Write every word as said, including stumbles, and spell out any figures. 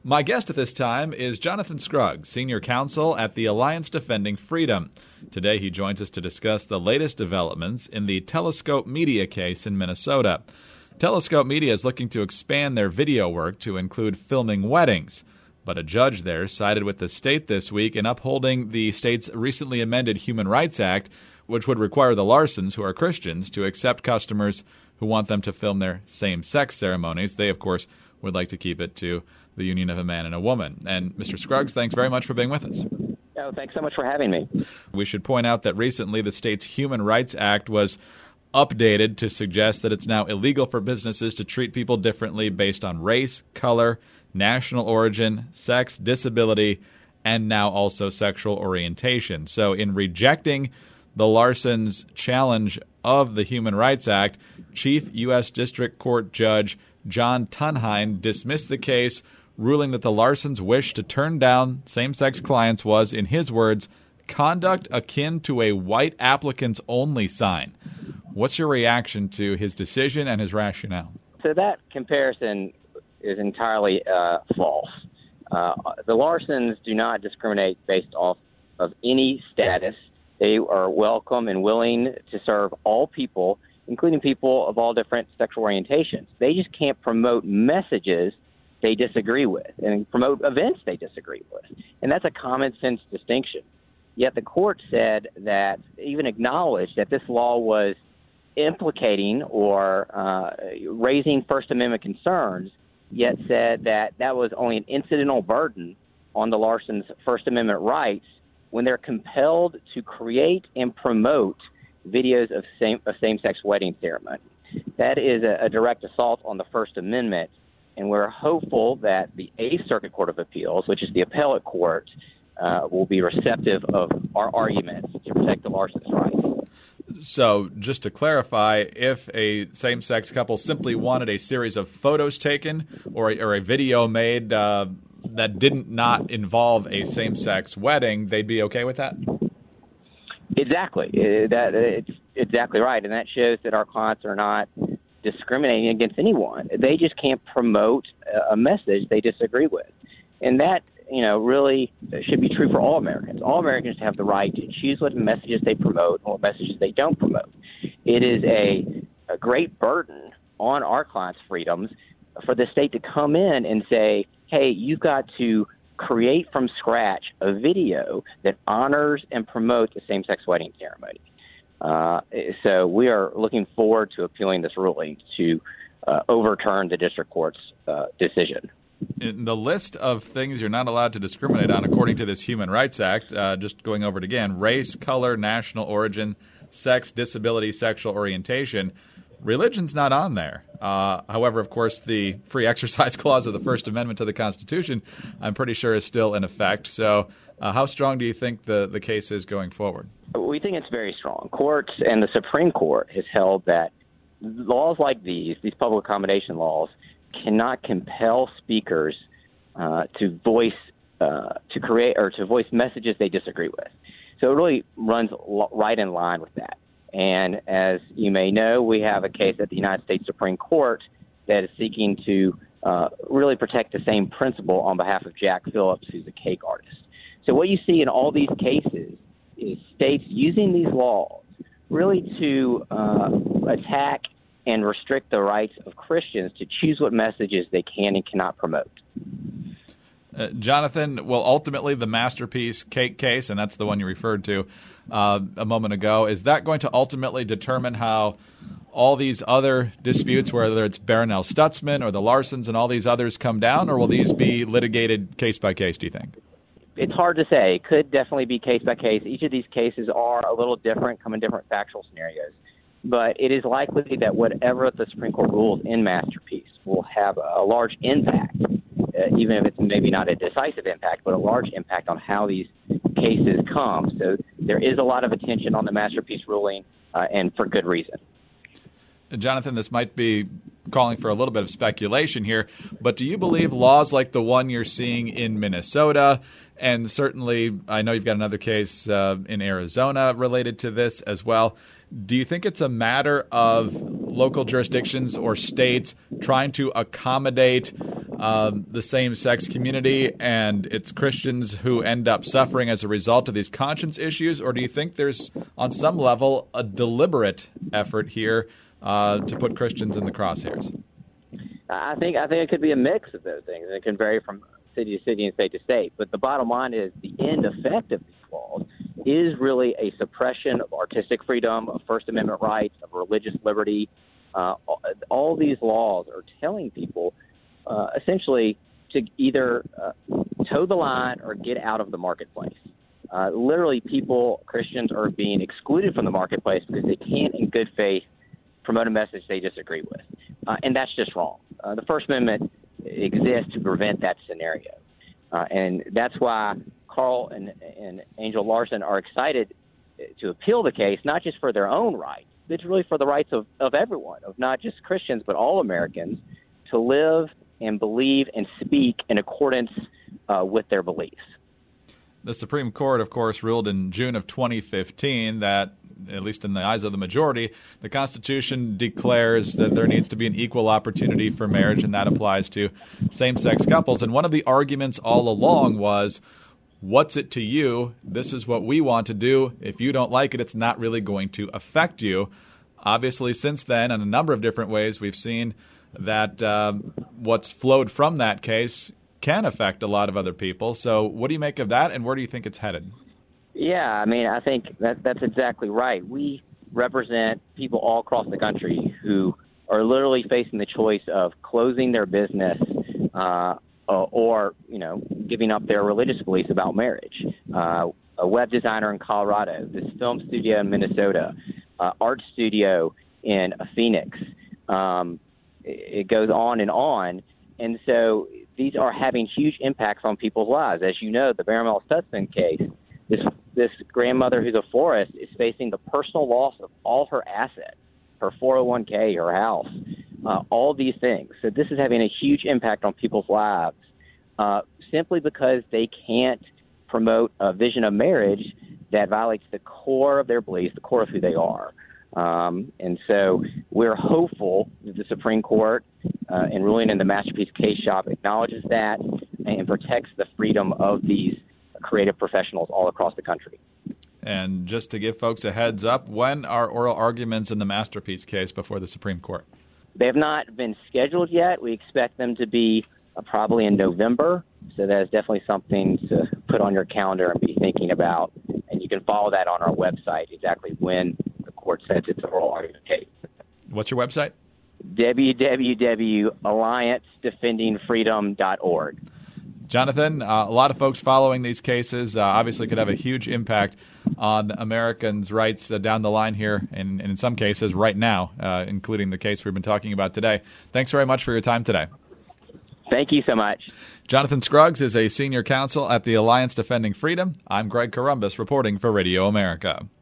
My guest at this time is Jonathan Scruggs, Senior Counsel at the Alliance Defending Freedom. Today he joins us to discuss the latest developments in the Telescope Media case in Minnesota. Telescope Media is looking to expand their video work to include filming weddings. But a judge there sided with the state this week in upholding the state's recently amended Human Rights Act, which would require the Larsons, who are Christians, to accept customers who want them to film their same-sex ceremonies. They, of course, would like to keep it to the union of a man and a woman. And Mister Scruggs, thanks very much for being with us. Oh, thanks so much for having me. We should point out that recently the state's Human Rights Act was updated to suggest that it's now illegal for businesses to treat people differently based on race, color, national origin, sex, disability, and now also sexual orientation. So in rejecting the Larsons' challenge of the Human Rights Act, Chief U S District Court Judge John Tunheim dismissed the case, ruling that the Larsons' wish to turn down same-sex clients was, in his words, conduct akin to a white applicants only sign. What's your reaction to his decision and his rationale? So that comparison is entirely uh, false. Uh, the Larsons do not discriminate based off of any status. They are welcome and willing to serve all people, including people of all different sexual orientations. They just can't promote messages they disagree with and promote events they disagree with. And that's a common sense distinction. Yet the court said that, even acknowledged that this law was implicating or uh, raising First Amendment concerns, yet said that that was only an incidental burden on the Larsons' First Amendment rights when they're compelled to create and promote videos of same of same-sex wedding ceremony. That is a, a direct assault on the First Amendment, and we're hopeful that the Eighth Circuit Court of Appeals, which is the appellate court, uh, will be receptive of our arguments to protect the Larsons' rights. So, just to clarify, if a same-sex couple simply wanted a series of photos taken or a, or a video made uh, that didn't not involve a same-sex wedding, they'd be okay with that? Exactly. Uh, that it's exactly right, and that shows that our clients are not discriminating against anyone. They just can't promote a message they disagree with, and that, you know, really should be true for all Americans. All Americans have the right to choose what messages they promote and what messages they don't promote. It is a, a great burden on our clients' freedoms for the state to come in and say, hey, you've got to create from scratch a video that honors and promotes a same-sex wedding ceremony. Uh, so we are looking forward to appealing this ruling to uh, overturn the district court's uh, decision. In the list of things you're not allowed to discriminate on, according to this Human Rights Act, uh, just going over it again, race, color, national origin, sex, disability, sexual orientation, religion's not on there. Uh, however, of course, the free exercise clause of the First Amendment to the Constitution, I'm pretty sure, is still in effect. So uh, how strong do you think the, the case is going forward? We think it's very strong. Courts and the Supreme Court has held that laws like these, these public accommodation laws, cannot compel speakers uh, to voice, uh, to create or to voice messages they disagree with. So it really runs lo- right in line with that. And as you may know, we have a case at the United States Supreme Court that is seeking to uh, really protect the same principle on behalf of Jack Phillips, who's a cake artist. So what you see in all these cases is states using these laws really to uh, attack and restrict the rights of Christians to choose what messages they can and cannot promote. Uh, Jonathan, well, ultimately the Masterpiece cake case, and that's the one you referred to uh, a moment ago, is that going to ultimately determine how all these other disputes, whether it's Barronelle Stutzman or the Larsons and all these others, come down, or will these be litigated case by case, do you think? It's hard to say. It could definitely be case by case. Each of these cases are a little different, come in different factual scenarios. But it is likely that whatever the Supreme Court rules in Masterpiece will have a large impact, uh, even if it's maybe not a decisive impact, but a large impact on how these cases come. So there is a lot of attention on the Masterpiece ruling, uh, and for good reason. Jonathan, this might be calling for a little bit of speculation here, but do you believe laws like the one you're seeing in Minnesota, and certainly I know you've got another case uh, in Arizona related to this as well, do you think it's a matter of local jurisdictions or states trying to accommodate um, the same-sex community, and it's Christians who end up suffering as a result of these conscience issues? Or do you think there's, on some level, a deliberate effort here uh, to put Christians in the crosshairs? I think I think it could be a mix of those things, and it can vary from city to city and state to state. But the bottom line is the end effect of these laws is really a suppression of artistic freedom, of First Amendment rights, of religious liberty. Uh, all these laws are telling people uh, essentially to either uh, toe the line or get out of the marketplace. Uh, literally, people, Christians, are being excluded from the marketplace because they can't, in good faith, promote a message they disagree with. Uh, and that's just wrong. Uh, the First Amendment exists to prevent that scenario. Uh, and that's why Carl and, and Angel Larson are excited to appeal the case, not just for their own rights, but really for the rights of, of everyone, of not just Christians, but all Americans, to live and believe and speak in accordance uh, with their beliefs. The Supreme Court, of course, ruled in June of twenty fifteen that, at least in the eyes of the majority, the Constitution declares that there needs to be an equal opportunity for marriage, and that applies to same-sex couples. And one of the arguments all along was, what's it to you? This is what we want to do. If you don't like it, it's not really going to affect you. Obviously, since then, in a number of different ways, we've seen that um, what's flowed from that case can affect a lot of other people. So what do you make of that, and where do you think it's headed? Yeah, I mean, I think that that's exactly right. We represent people all across the country who are literally facing the choice of closing their business uh, or, you know, giving up their religious beliefs about marriage. Uh, a web designer in Colorado, this film studio in Minnesota, uh, art studio in Phoenix. Um, it goes on and on. And so these are having huge impacts on people's lives. As you know, the Barramel Stutzman case, this this grandmother who's a florist is facing the personal loss of all her assets, her four oh one k, her house, uh, all these things. So this is having a huge impact on people's lives uh, simply because they can't promote a vision of marriage that violates the core of their beliefs, the core of who they are. Um, and so we're hopeful that the Supreme Court, uh, in ruling in the Masterpiece Case Shop, acknowledges that and protects the freedom of these creative professionals all across the country. And just to give folks a heads up, when are oral arguments in the Masterpiece case before the Supreme Court? They have not been scheduled yet. We expect them to be uh, probably in November. So that is definitely something to put on your calendar and be thinking about. And you can follow that on our website, exactly when the court sets its oral argument case. What's your website? w w w dot alliance defending freedom dot org. Jonathan, uh, a lot of folks following these cases uh, obviously could have a huge impact on Americans' rights uh, down the line here, and, and in some cases right now, uh, including the case we've been talking about today. Thanks very much for your time today. Thank you so much. Jonathan Scruggs is a senior counsel at the Alliance Defending Freedom. I'm Greg Corombos reporting for Radio America.